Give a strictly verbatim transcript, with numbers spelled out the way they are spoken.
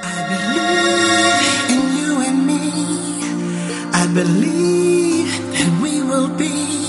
I believe in you and me. I believe that we will be